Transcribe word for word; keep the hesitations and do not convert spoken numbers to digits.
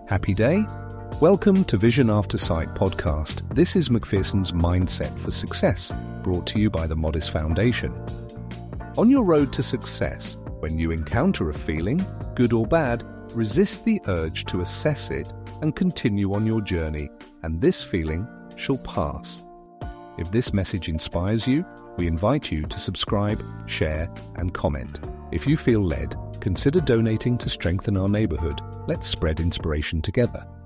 Happy day? Welcome to Vision After Sight podcast. This is Macpherson's Mindset for Success, brought to you by the Modest Foundation. On your road to success, when you encounter a feeling, good or bad, resist the urge to assess it and continue on your journey, and this feeling shall pass. If this message inspires you, we invite you to subscribe, share, and comment. If you feel led, consider donating to strengthen our neighborhood. Let's spread inspiration together.